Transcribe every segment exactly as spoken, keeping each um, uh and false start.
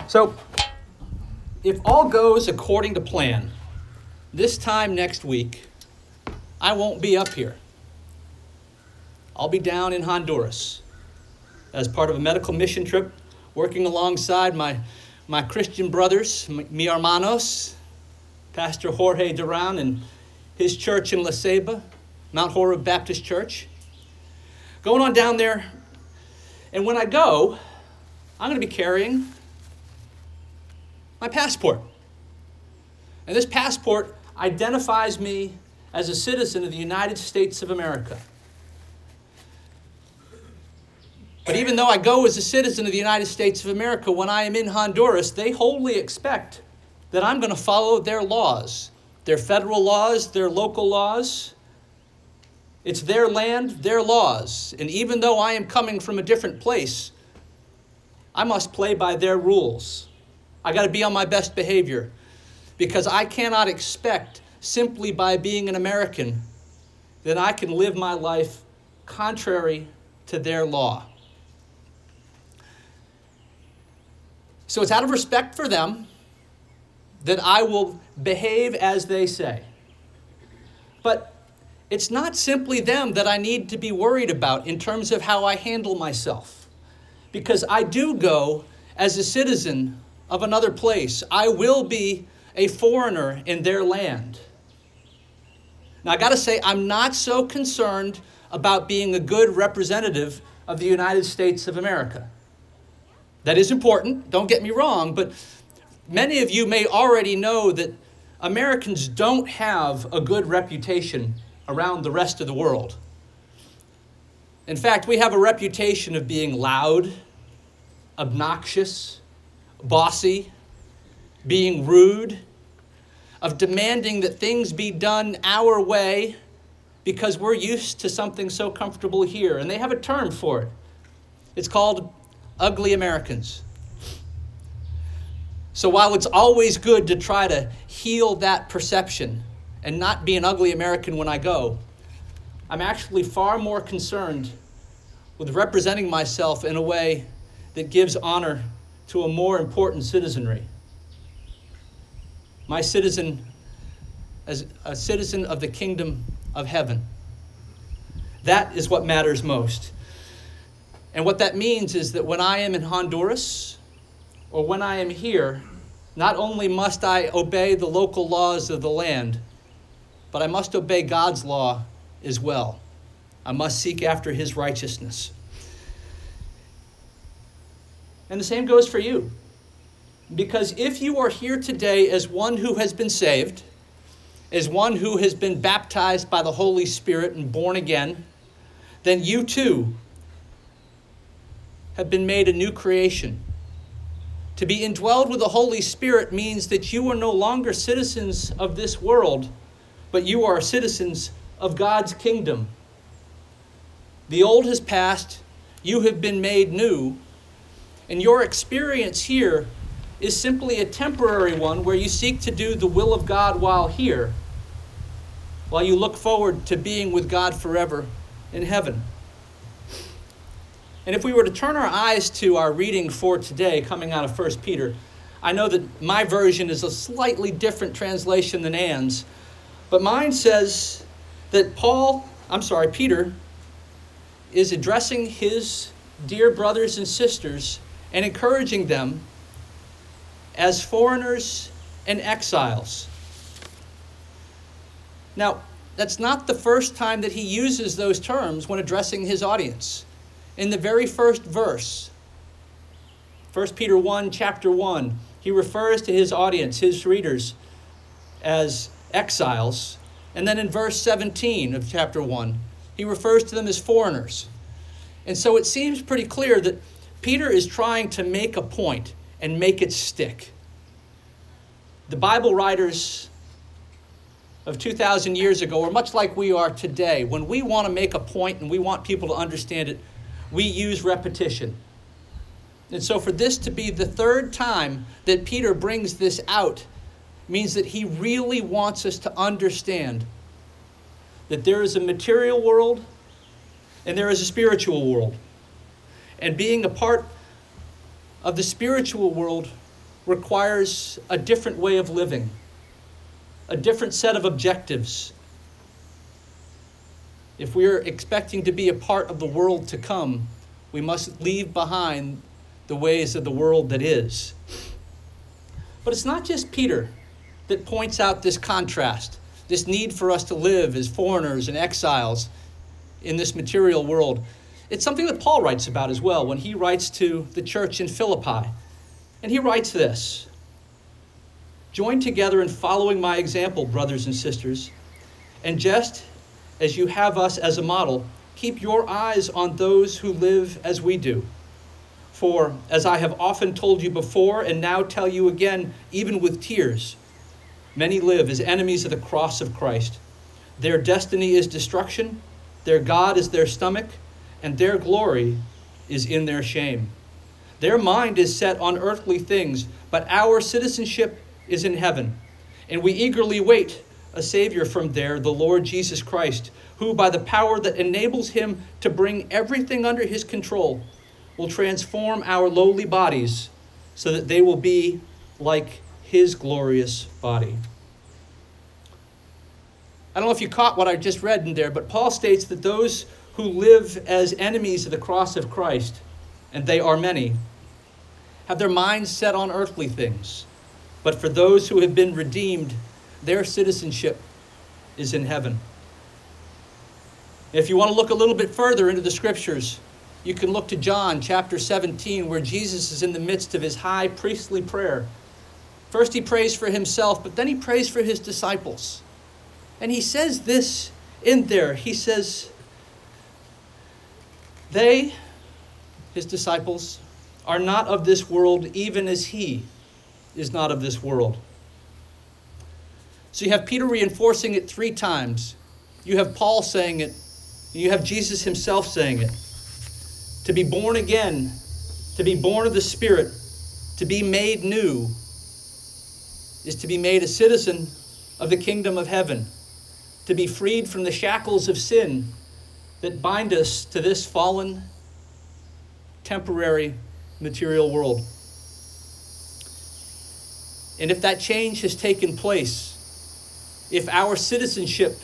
So, if all goes according to plan, this time next week, I won't be up here. I'll be down in Honduras as part of a medical mission trip, working alongside my, my Christian brothers, mi hermanos, Pastor Jorge Duran and his church in La Ceiba, Mount Horeb Baptist Church. Going on down there, and when I go, I'm going to be carrying my passport. And this passport identifies me as a citizen of the United States of America. But even though I go as a citizen of the United States of America, when I am in Honduras, they wholly expect that I'm going to follow their laws, their federal laws, their local laws. It's their land, their laws. And even though I am coming from a different place, I must play by their rules. I got to be on my best behavior because I cannot expect simply by being an American that I can live my life contrary to their law. So it's out of respect for them that I will behave as they say. But it's not simply them that I need to be worried about in terms of how I handle myself. Because I do go as a citizen of another place. I will be a foreigner in their land. Now, I got to say, I'm not so concerned about being a good representative of the United States of America. That is important, don't get me wrong, but many of you may already know that Americans don't have a good reputation around the rest of the world. In fact, we have a reputation of being loud, obnoxious, bossy, being rude, of demanding that things be done our way because we're used to something so comfortable here. And they have a term for it. It's called ugly Americans. So while it's always good to try to heal that perception and not be an ugly American when I go, I'm actually far more concerned with representing myself in a way that gives honor to a more important citizenry. My citizen as a citizen of the kingdom of heaven. That is what matters most. And what that means is that when I am in Honduras or when I am here, not only must I obey the local laws of the land, but I must obey God's law as well. I must seek after his righteousness. And the same goes for you. Because if you are here today as one who has been saved, as one who has been baptized by the Holy Spirit and born again, then you too have been made a new creation. To be indwelled with the Holy Spirit means that you are no longer citizens of this world, but you are citizens of God's kingdom. The old has passed, you have been made new, and your experience here is simply a temporary one where you seek to do the will of God while here, while you look forward to being with God forever in heaven. And if we were to turn our eyes to our reading for today, coming out of First Peter, I know that my version is a slightly different translation than Ann's, but mine says that Paul, I'm sorry, Peter, is addressing his dear brothers and sisters and encouraging them as foreigners and exiles. Now, that's not the first time that he uses those terms when addressing his audience. In the very first verse, First Peter one, chapter one, he refers to his audience, his readers, as exiles. And then in verse seventeen of chapter one, he refers to them as foreigners. And so it seems pretty clear that Peter is trying to make a point and make it stick. The Bible writers of two thousand years ago were much like we are today. When we want to make a point and we want people to understand it, we use repetition. And so for this to be the third time that Peter brings this out means that he really wants us to understand that there is a material world and there is a spiritual world. And being a part of the spiritual world requires a different way of living, a different set of objectives. If we are expecting to be a part of the world to come, we must leave behind the ways of the world that is. But it's not just Peter that points out this contrast, this need for us to live as foreigners and exiles in this material world. It's something that Paul writes about as well when he writes to the church in Philippi. And he writes this: "Join together in following my example, brothers and sisters, and just as you have us as a model, keep your eyes on those who live as we do. For, as I have often told you before and now tell you again, even with tears, many live as enemies of the cross of Christ. Their destiny is destruction, their God is their stomach, and their glory is in their shame. Their mind is set on earthly things, but our citizenship is in heaven, and we eagerly wait a Savior from there, the Lord Jesus Christ, who by the power that enables him to bring everything under his control will transform our lowly bodies so that they will be like his glorious body." I don't know if you caught what I just read in there, but Paul states that those who live as enemies of the cross of Christ, and they are many, have their minds set on earthly things. But for those who have been redeemed, their citizenship is in heaven. If you want to look a little bit further into the scriptures, you can look to John chapter seventeen, where Jesus is in the midst of his high priestly prayer. First he prays for himself, but then he prays for his disciples. And he says this in there. He says, "They," his disciples, "are not of this world, even as he is not of this world." So you have Peter reinforcing it three times. You have Paul saying it. You have Jesus himself saying it. To be born again, to be born of the Spirit, to be made new, is to be made a citizen of the kingdom of heaven, to be freed from the shackles of sin that bind us to this fallen, temporary, material world. And if that change has taken place, if our citizenship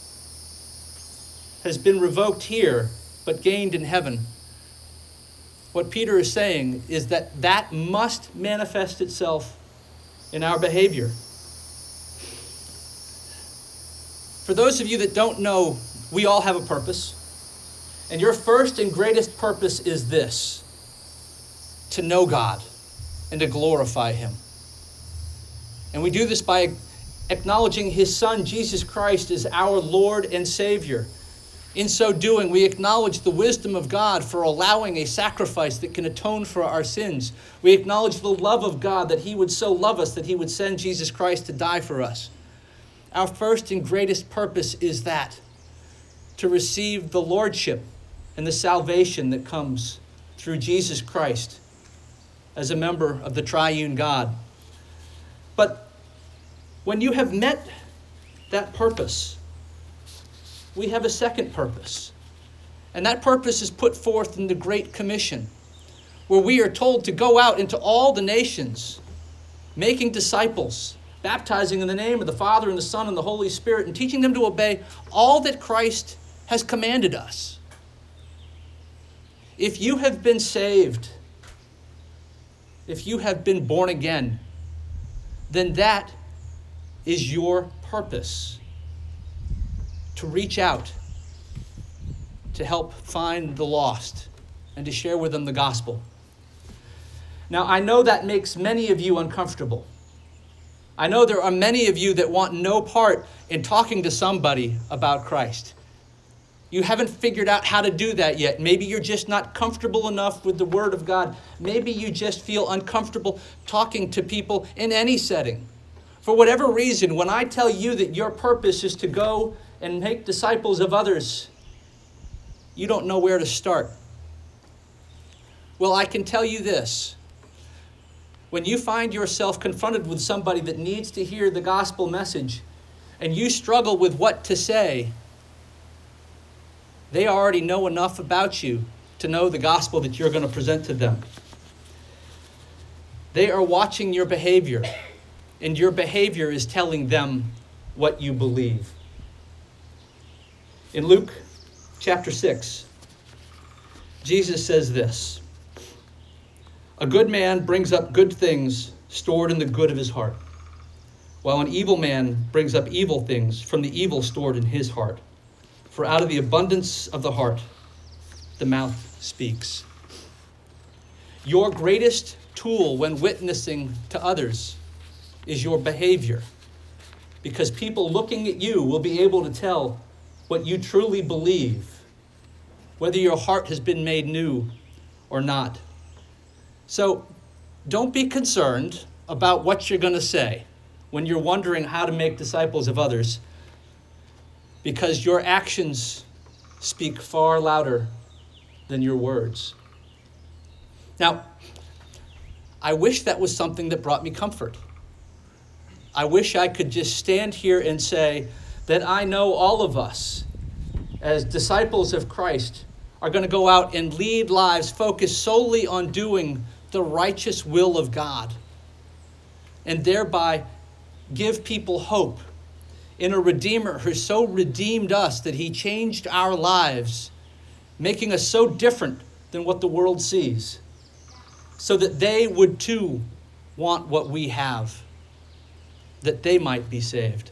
has been revoked here but gained in heaven, what Peter is saying is that that must manifest itself in our behavior. For those of you that don't know, we all have a purpose. And your first and greatest purpose is this: to know God and to glorify him. And we do this by acknowledging his Son, Jesus Christ, as our Lord and Savior. In so doing, we acknowledge the wisdom of God for allowing a sacrifice that can atone for our sins. We acknowledge the love of God, that he would so love us that he would send Jesus Christ to die for us. Our first and greatest purpose is that, to receive the lordship and the salvation that comes through Jesus Christ as a member of the triune God. But when you have met that purpose, we have a second purpose. And that purpose is put forth in the Great Commission, where we are told to go out into all the nations, making disciples, baptizing in the name of the Father and the Son and the Holy Spirit, and teaching them to obey all that Christ has commanded us. If you have been saved, if you have been born again, then that is your purpose. To reach out, to help find the lost, and to share with them the gospel. Now, I know that makes many of you uncomfortable. I know there are many of you that want no part in talking to somebody about Christ. You haven't figured out how to do that yet. Maybe you're just not comfortable enough with the Word of God. Maybe you just feel uncomfortable talking to people in any setting. For whatever reason, when I tell you that your purpose is to go and make disciples of others, you don't know where to start. Well, I can tell you this. When you find yourself confronted with somebody that needs to hear the gospel message, and you struggle with what to say, they already know enough about you to know the gospel that you're going to present to them. They are watching your behavior, and your behavior is telling them what you believe. In Luke chapter six, Jesus says this: "A good man brings up good things stored in the good of his heart, while an evil man brings up evil things from the evil stored in his heart. For out of the abundance of the heart, the mouth speaks." Your greatest tool when witnessing to others is your behavior, because people looking at you will be able to tell what you truly believe, whether your heart has been made new or not. So don't be concerned about what you're going to say when you're wondering how to make disciples of others, because your actions speak far louder than your words. Now, I wish that was something that brought me comfort. I wish I could just stand here and say that I know all of us, as disciples of Christ, are going to go out and lead lives focused solely on doing the righteous will of God, and thereby give people hope in a Redeemer who so redeemed us that he changed our lives, making us so different than what the world sees, so that they would too want what we have, that they might be saved.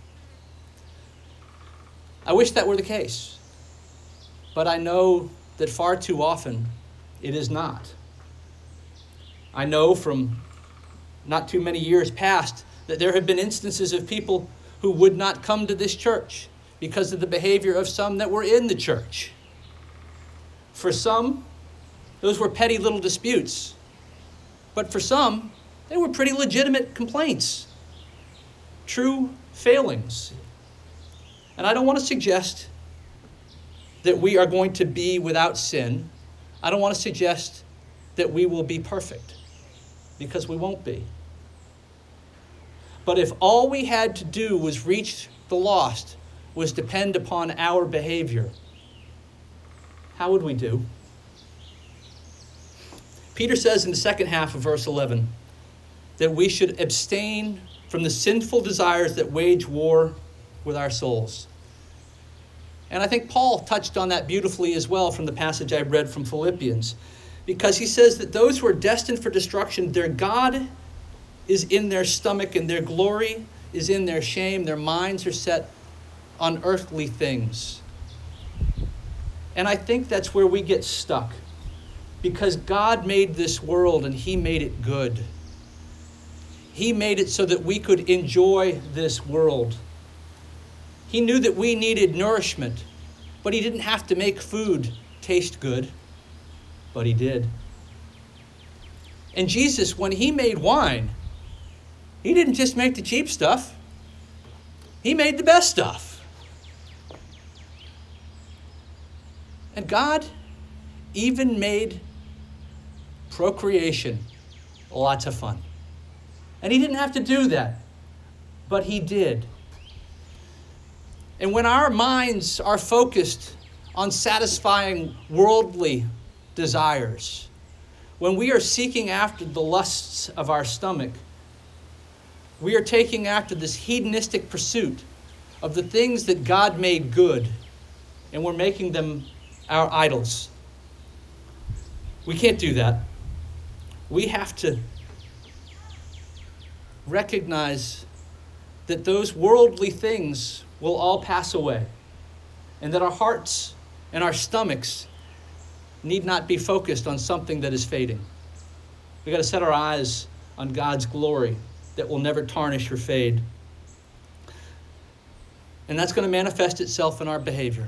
I wish that were the case, but I know that far too often it is not. I know from not too many years past that there have been instances of people who would not come to this church because of the behavior of some that were in the church. For some, those were petty little disputes. But for some, they were pretty legitimate complaints, true failings. And I don't want to suggest that we are going to be without sin. I don't want to suggest that we will be perfect, because we won't be. But if all we had to do was reach the lost, was depend upon our behavior, how would we do? Peter says in the second half of verse eleven that we should abstain from the sinful desires that wage war with our souls. And I think Paul touched on that beautifully as well from the passage I read from Philippians, because he says that those who are destined for destruction, their God is in their stomach and their glory is in their shame. Their minds are set on earthly things. And I think that's where we get stuck, because God made this world and he made it good. He made it so that we could enjoy this world. He knew that we needed nourishment, but he didn't have to make food taste good, but he did. And Jesus, when he made wine, he didn't just make the cheap stuff. He made the best stuff. And God even made procreation lots of fun. And he didn't have to do that, but he did. And when our minds are focused on satisfying worldly desires, when we are seeking after the lusts of our stomach, we are taking after this hedonistic pursuit of the things that God made good, and we're making them our idols. We can't do that. We have to recognize that those worldly things will all pass away, and that our hearts and our stomachs need not be focused on something that is fading. We've got to set our eyes on God's glory that will never tarnish or fade. And that's going to manifest itself in our behavior.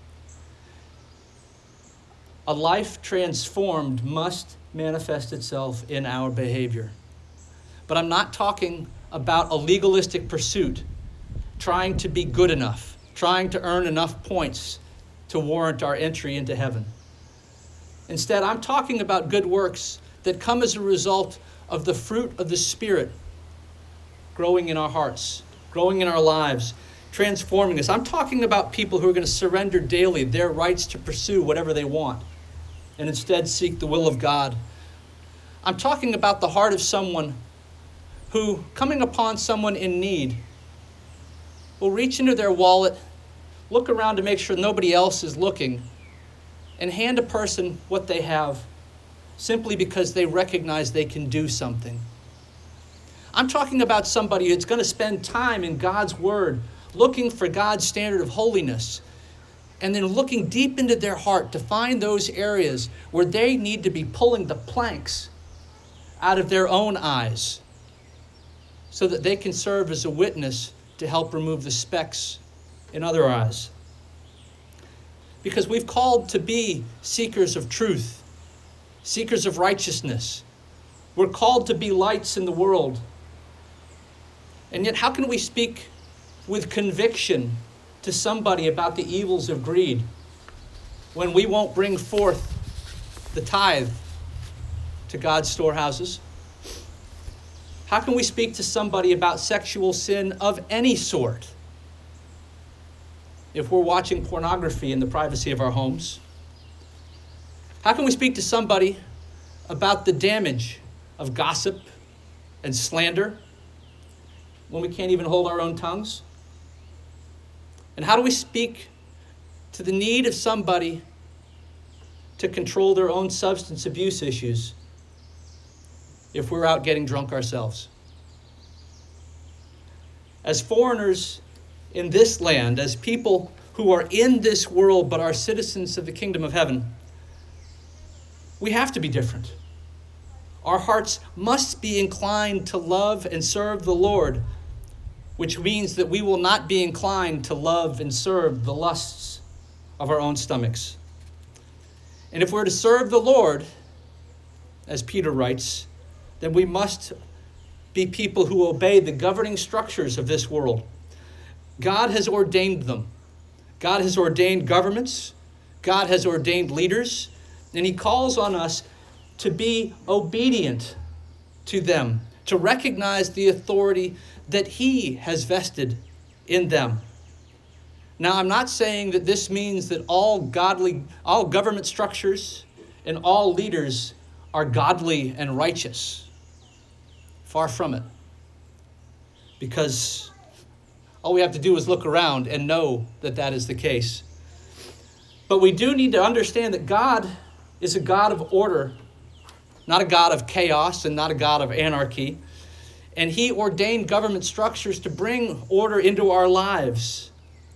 A life transformed must manifest itself in our behavior. But I'm not talking about a legalistic pursuit, trying to be good enough, trying to earn enough points to warrant our entry into heaven. Instead, I'm talking about good works that come as a result of the fruit of the Spirit growing in our hearts, growing in our lives, transforming us. I'm talking about people who are going to surrender daily their rights to pursue whatever they want and instead seek the will of God. I'm talking about the heart of someone who, coming upon someone in need, will reach into their wallet, look around to make sure nobody else is looking, and hand a person what they have simply because they recognize they can do something. I'm talking about somebody who's going to spend time in God's Word, looking for God's standard of holiness, and then looking deep into their heart to find those areas where they need to be pulling the planks out of their own eyes so that they can serve as a witness to help remove the specks in other eyes. Because we've called to be seekers of truth, seekers of righteousness. We're called to be lights in the world. And yet, how can we speak with conviction to somebody about the evils of greed when we won't bring forth the tithe to God's storehouses? How can we speak to somebody about sexual sin of any sort if we're watching pornography in the privacy of our homes? How can we speak to somebody about the damage of gossip and slander when we can't even hold our own tongues? And how do we speak to the need of somebody to control their own substance abuse issues if we're out getting drunk ourselves? As foreigners in this land, as people who are in this world but are citizens of the kingdom of heaven, we have to be different. Our hearts must be inclined to love and serve the Lord, which means that we will not be inclined to love and serve the lusts of our own stomachs. And if we're to serve the Lord, as Peter writes, then we must be people who obey the governing structures of this world. God has ordained them. God has ordained governments. God has ordained leaders. And he calls on us to be obedient to them, to recognize the authority that he has vested in them. Now, I'm not saying that this means that all godly, all government structures and all leaders are godly and righteous. Far from it. Because all we have to do is look around and know that that is the case. But we do need to understand that God is a God of order, not a God of chaos and not a God of anarchy. And he ordained government structures to bring order into our lives.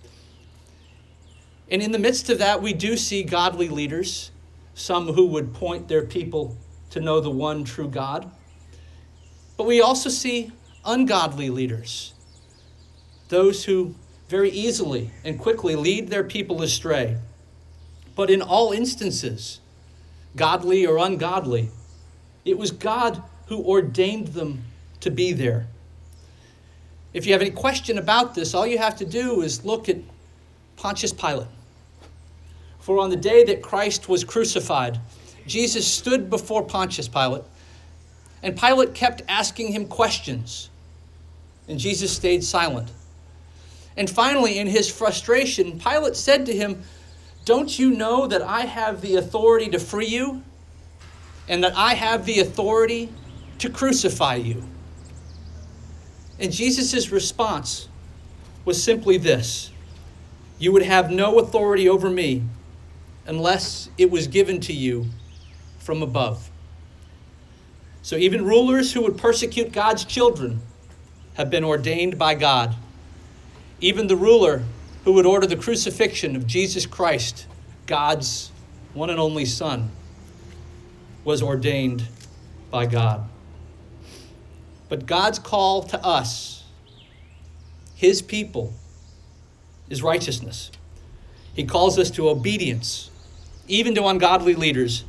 And in the midst of that, we do see godly leaders, some who would point their people to know the one true God. But we also see ungodly leaders, those who very easily and quickly lead their people astray. But in all instances, godly or ungodly, it was God who ordained them to be there. If you have any question about this, all you have to do is look at Pontius Pilate. For on the day that Christ was crucified, Jesus stood before Pontius Pilate, and Pilate kept asking him questions, and Jesus stayed silent. And finally, in his frustration, Pilate said to him, "Don't you know that I have the authority to free you, and that I have the authority to crucify you?" And Jesus' response was simply this: "You would have no authority over me unless it was given to you from above." So even rulers who would persecute God's children have been ordained by God. Even the ruler who would order the crucifixion of Jesus Christ, God's one and only Son, was ordained by God. But God's call to us, his people, is righteousness. He calls us to obedience, even to ungodly leaders.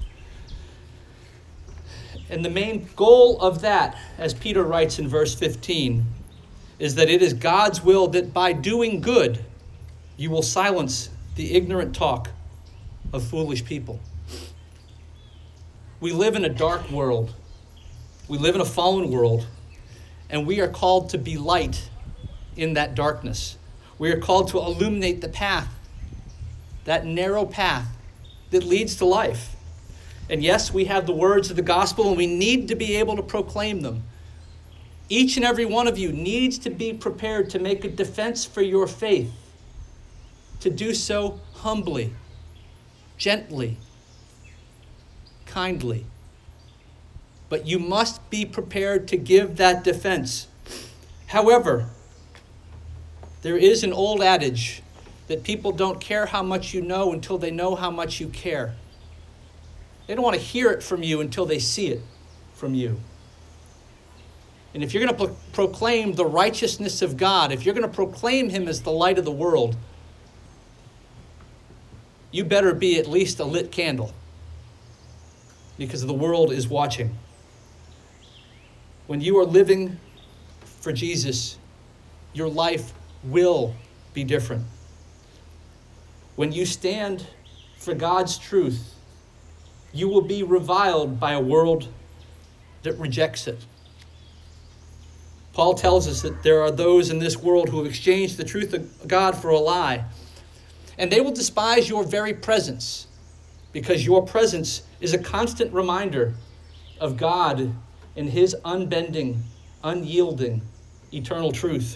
And the main goal of that, as Peter writes in verse fifteen, is that it is God's will that by doing good, you will silence the ignorant talk of foolish people. We live in a dark world. We live in a fallen world, and we are called to be light in that darkness. We are called to illuminate the path, that narrow path that leads to life. And yes, we have the words of the gospel, and we need to be able to proclaim them. Each and every one of you needs to be prepared to make a defense for your faith, to do so humbly, gently, kindly. But you must be prepared to give that defense. However, there is an old adage that people don't care how much you know until they know how much you care. They don't want to hear it from you until they see it from you. And if you're going to pro- proclaim the righteousness of God, if you're going to proclaim him as the light of the world, you better be at least a lit candle, because the world is watching. When you are living for Jesus, your life will be different. When you stand for God's truth, you will be reviled by a world that rejects it. Paul tells us that there are those in this world who have exchanged the truth of God for a lie. And they will despise your very presence, because your presence is a constant reminder of God and his unbending, unyielding, eternal truth.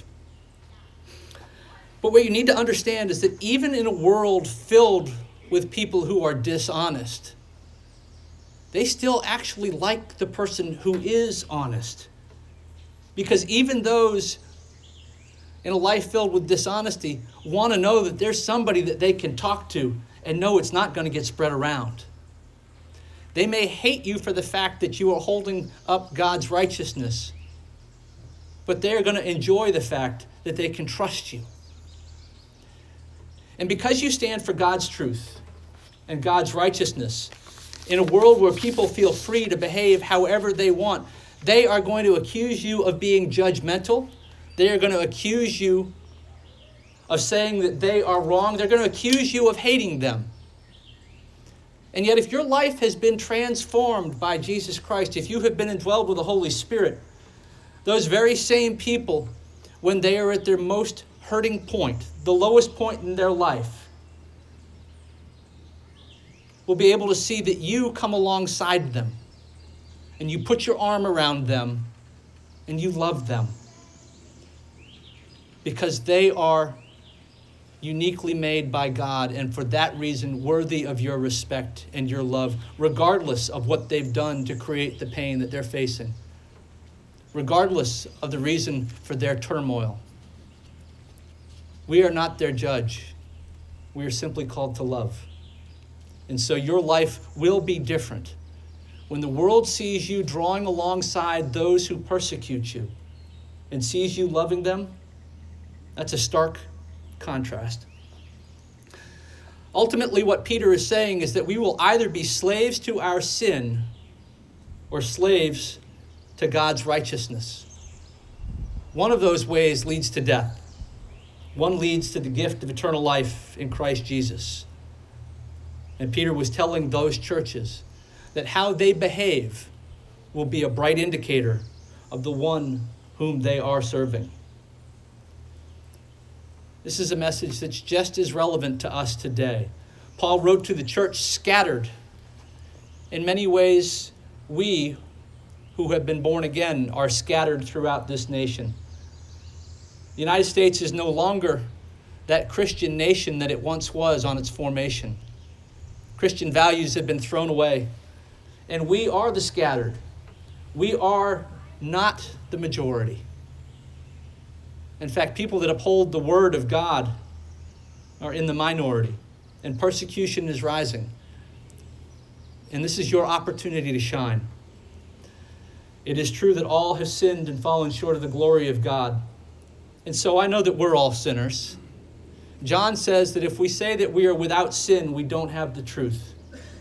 But what you need to understand is that even in a world filled with people who are dishonest, they still actually like the person who is honest. Because even those in a life filled with dishonesty want to know that there's somebody that they can talk to and know it's not going to get spread around. They may hate you for the fact that you are holding up God's righteousness, but they're going to enjoy the fact that they can trust you. And because you stand for God's truth and God's righteousness, in a world where people feel free to behave however they want, they are going to accuse you of being judgmental. They are going to accuse you of saying that they are wrong. They're going to accuse you of hating them. And yet, if your life has been transformed by Jesus Christ, if you have been indwelled with the Holy Spirit, those very same people, when they are at their most hurting point, the lowest point in their life, will be able to see that you come alongside them and you put your arm around them and you love them, because they are uniquely made by God, and for that reason worthy of your respect and your love, regardless of what they've done to create the pain that they're facing, regardless of the reason for their turmoil. We are not their judge. We are simply called to love. And so your life will be different. When the world sees you drawing alongside those who persecute you and sees you loving them, that's a stark contrast. Ultimately, what Peter is saying is that we will either be slaves to our sin or slaves to God's righteousness. One of those ways leads to death. One leads to the gift of eternal life in Christ Jesus. And Peter was telling those churches that how they behave will be a bright indicator of the one whom they are serving. This is a message that's just as relevant to us today. Paul wrote to the church scattered. In many ways, we who have been born again are scattered throughout this nation. The United States is no longer that Christian nation that it once was on its formation. Christian values have been thrown away, and we are the scattered. We are not the majority. In fact, people that uphold the word of God are in the minority, and persecution is rising. And this is your opportunity to shine. It is true that all have sinned and fallen short of the glory of God. And so I know that we're all sinners. John says that if we say that we are without sin, we don't have the truth.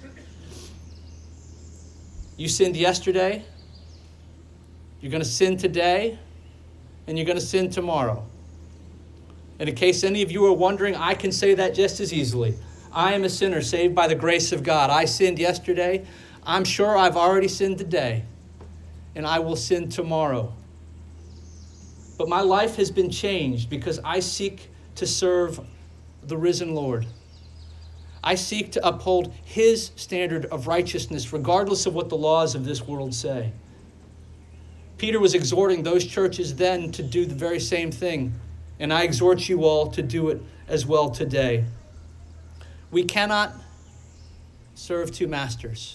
You sinned yesterday, you're going to sin today, and you're going to sin tomorrow. And in case any of you are wondering, I can say that just as easily. I am a sinner saved by the grace of God. I sinned yesterday. I'm sure I've already sinned today, and I will sin tomorrow. But my life has been changed because I seek to serve the risen Lord. I seek to uphold his standard of righteousness, regardless of what the laws of this world say. Peter was exhorting those churches then to do the very same thing, and I exhort you all to do it as well today. We cannot serve two masters.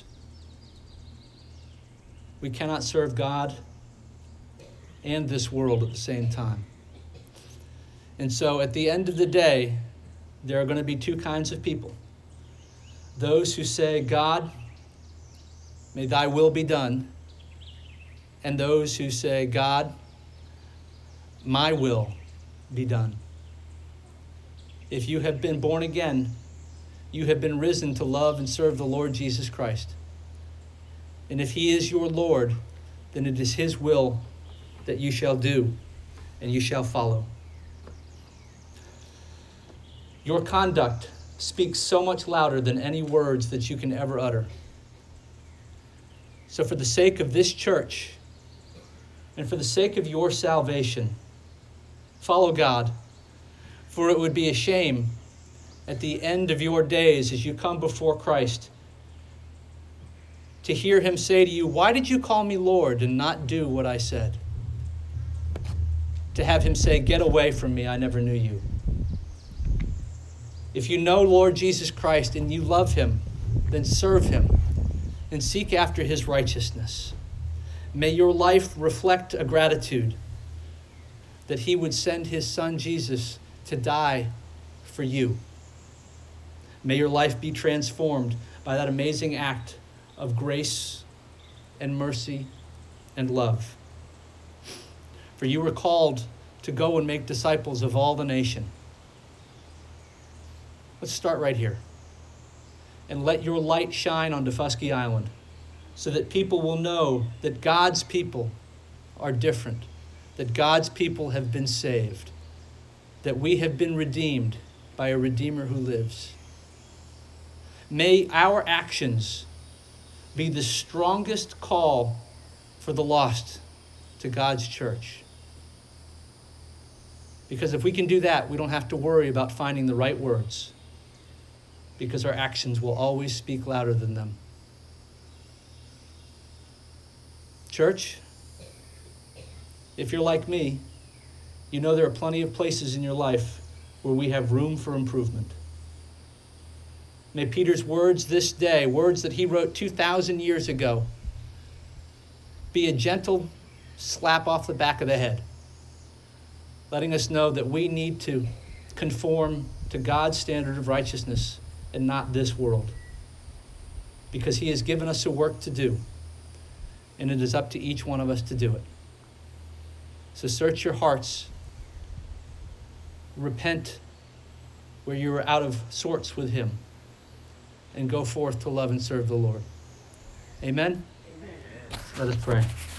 We cannot serve God and this world at the same time. And so at the end of the day, there are going to be two kinds of people. Those who say, God, may thy will be done. And those who say, God, my will be done. If you have been born again, you have been risen to love and serve the Lord Jesus Christ. And if he is your Lord, then it is his will that you shall do and you shall follow. Your conduct speaks so much louder than any words that you can ever utter. So for the sake of this church and for the sake of your salvation, follow God, for it would be a shame at the end of your days as you come before Christ to hear him say to you, why did you call me Lord and not do what I said? To have him say, get away from me, I never knew you. If you know Lord Jesus Christ and you love him, then serve him and seek after his righteousness. May your life reflect a gratitude that he would send his son Jesus to die for you. May your life be transformed by that amazing act of grace and mercy and love. For you were called to go and make disciples of all the nation. Let's start right here. And let your light shine on Daufuskie Island so that people will know that God's people are different, that God's people have been saved, that we have been redeemed by a Redeemer who lives. May our actions be the strongest call for the lost to God's church. Because if we can do that, we don't have to worry about finding the right words, because our actions will always speak louder than them. Church, if you're like me, you know there are plenty of places in your life where we have room for improvement. May Peter's words this day, words that he wrote two thousand years ago, be a gentle slap off the back of the head, letting us know that we need to conform to God's standard of righteousness and not this world, because he has given us a work to do, and it is up to each one of us to do it. So search your hearts, repent where you are out of sorts with him, and go forth to love and serve the Lord. Amen? Amen. Let us pray.